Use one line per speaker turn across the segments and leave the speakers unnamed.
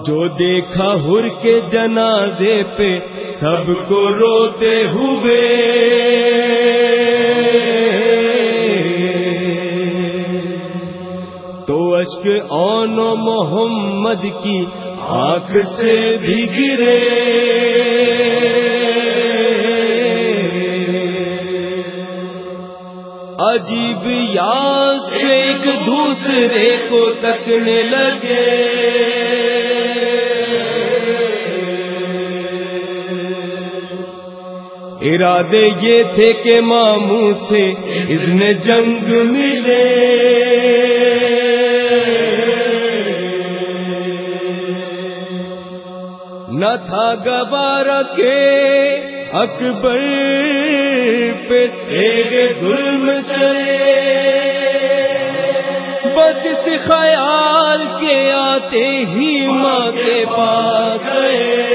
جو دیکھا حر کے جنازے پہ سب کو روتے ہوئے، تو اشک آن و محمد کی آنکھ سے بھی گرے۔ عجیب یاد سے ایک دوسرے کو تکنے لگے، ارادے یہ تھے کہ ماموں سے اذن جنگ ملے، نہ تھا گوارا کہ اکبر پہ تیرے ظلم چلے، بس اس خیال کے آتے ہی ماں کے پاس گئے۔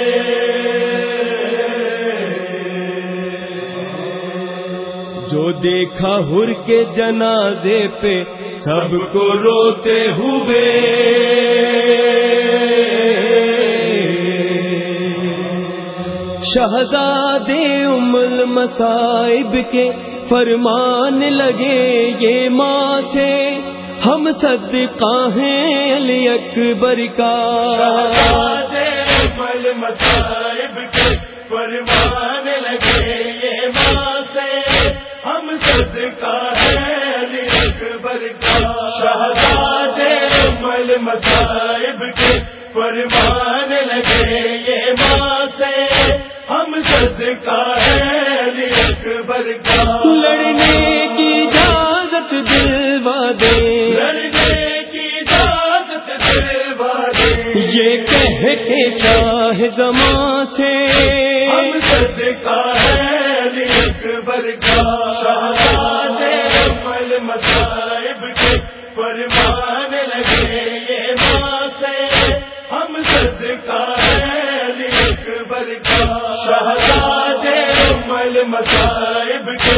جو دیکھا حر کے جنازے پہ سب کو روتے ہوئے، شہزادے ام المصائب کے فرمان لگے یہ ماں سے، ہم صدقہ ہیں علی اکبر کا۔
شہزادے ام المصائب کے فرمان لگے یہ ماں سے، ہم صدقہ ہیں علی اکبر کا۔ شہزادے ام المصائب کے فرمان لگے یہ ماں سے، ہم صدقہ ہیں علی اکبر کا۔
لڑنے کی اجازت دلوا دے،
لڑنے کی اجازت دلوا دے،
یہ کہہ کے شاہ زماں سے،
ہم صدقہ ہیں علی اکبر کا۔ شہزادے ام المصائب کے فرمان لگے یہ ماں سے، ہم صدقہ ہیں علی اکبر کا۔ شہزادے ام المصائب کے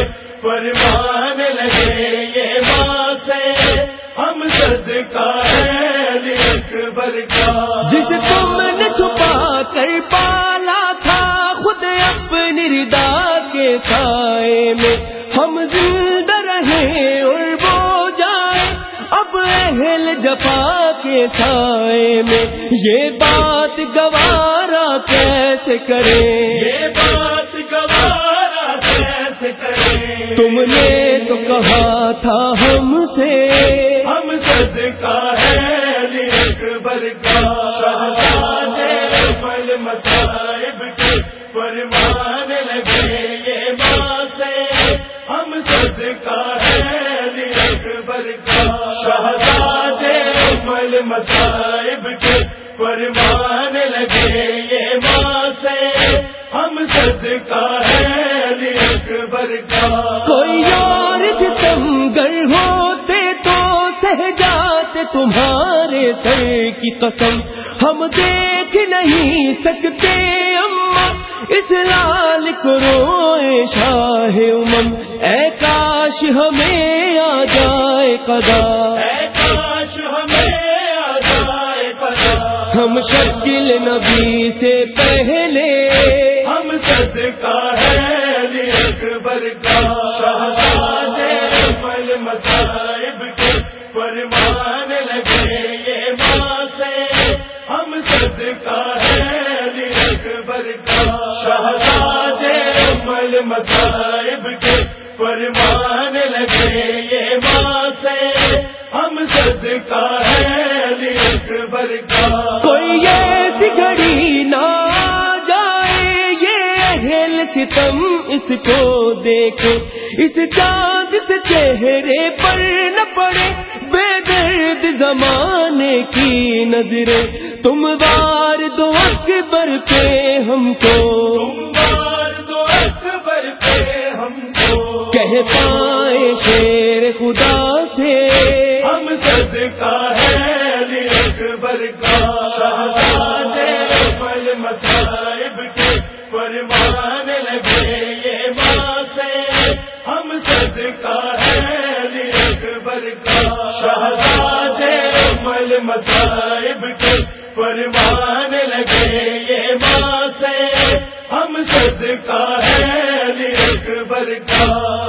فرمان لگے یہ ماں سے، ہم صدقہ ہیں علی اکبر کا۔
جس تم نے چھپا کر پالا تھا خود اپنی ردا کے سائے میں، ہم زندہ رہے اور وہ جائے اب اہل جفا کے سائے میں، یہ بات گوارا کیسے کرے،
یہ بات گوارا کیسے کریں،
تم نے تو کہا تھا ہم سے،
ہم صدقہ ہیں علی اکبر کا۔ شہزادے ام المصائب کے فرمان لگے یہ ماں سے، ہم صدقہ ہیں علی اکبر کا۔ شہزادے ام المصائب کے فرمان لگے یہ ماں سے، ہم صدقہ ہیں علی اکبر کا۔
کوئی اور ستمگر ہوتے تو سہ جاتے تمہارے سر کی قسم، ہم دیکھ نہیں سکتے اماں اس لال کو روئے شاہ امم، اے کاش ہمیں آ جائے قضا،
اے کاش ہمیں آ جائے پتہ،
ہم شکل نبی سے پہلے،
ہم صدقہ ہیں علی اکبر کا۔ شہزادے ام المصائب کے فرمان لگے یہ ماں سے، ہم صدقہ ہیں علی اکبر کا۔ شہزادے ام المصائب کے فرمان لگے یہ ماں سے، ہم صدقہ ہیں علی اکبر کا۔
کوئی ایسی گھڑی نہ آ جائے یہ اہل ستم اس کو دیکھے، اس چاند سے چہرے پر نہ پڑے بے درد زمانے کی نظریں، تم وار دو اکبر پہ ہم کو،
تمہار دو اکبر پہ ہم کو،
کہہ پائے شیر خدا سے،
ہم صدقہ ہیں علی اکبر کا۔ شہزادے ام المصائب کے فرمان لگے یہ ماں سے، ہم صدقہ ہیں علی اکبر کا۔ شہزادے ام المصائب کے فرمان لگے یہ ماں سے ہم صدقہ ہے علی اکبر کا.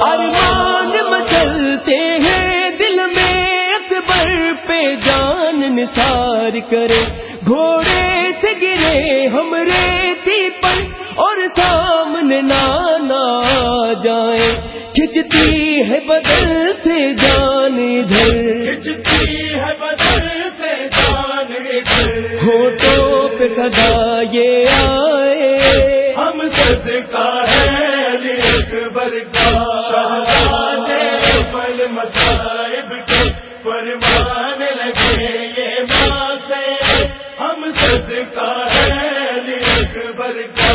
ارمان مچلتے ہیں دل میں اکبر پہ جان نثار کرے. گھوڑے سے گرے ہم ریتی پر اور سامنے نانا جائیں. کھچتی ہے بدل سے جان ادھر,
کھچتی ہے بدل سے جان ادھر.
ہونٹوں پہ صدا یہ آئے
ہم صدقہ ہے علی اکبر کا. شہزادے پل مصائب کے فرمان لگے یہ ماں سے ہم صدقہ ہے علی اکبر کا.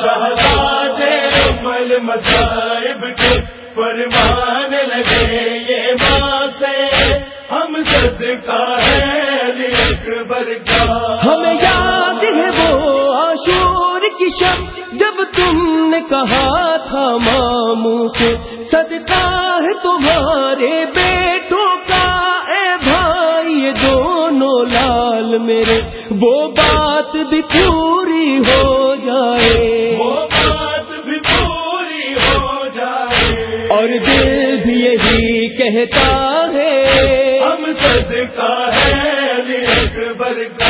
شہزادے پل مصائب کے فرمان لگے یہ ماں سے ہم صدقہ ہے علی اکبر کا.
ہمیں یاد ہے وہ عاشور کی شب جب تم نے کہا تھا ماموں سے صدقہ ہے تمہارے بیٹوں کا اے بھائی یہ دونوں لال میرے. وہ بات بھی پوری ہو جائے,
وہ بات بھی پوری ہو جائے.
اور دل بھی یہی کہتا ہے
ہم صدقہ ہے علی اکبر کا.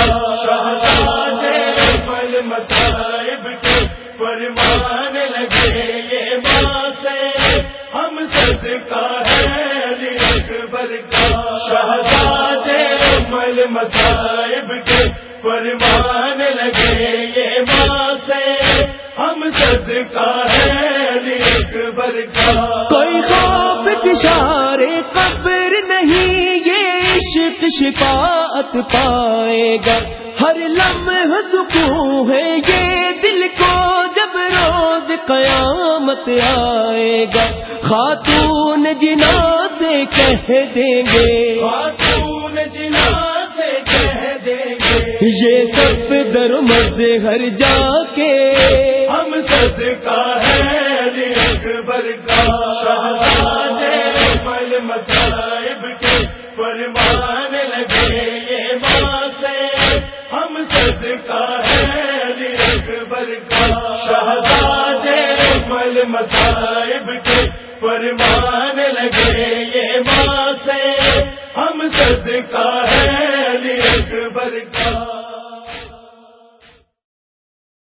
شہزادے پل مصائب کے فرمان لگے یہ ماں سے ہم صدقہ ہے علی اکبر کا. شہزادے پل مصائب کے فرمان لگے یہ ماں سے ہم صدقہ ہے علی اکبر کا.
کوئی خوف اشارے قبر نہیں یہ عشق شفاعت پائے گا. ہر لمحہ سکون ہے یہ دل کو جب روز قیامت آئے گا. خاتون جنا سے کہہ دیں گے,
خاتون جنا سے کہہ دیں گے
یہ سب درمد گھر جا کے
ہم صدقہ ہے علی اکبر کا. شہزادے پل مصائب کے فرمان لگے یہ ماں سے ہم صدقہ ہے علی اکبر کا. شہزادے پل مصائب کے فرمان لگے یہ ماں سے ہم صدقہ ہے علی اکبر کا.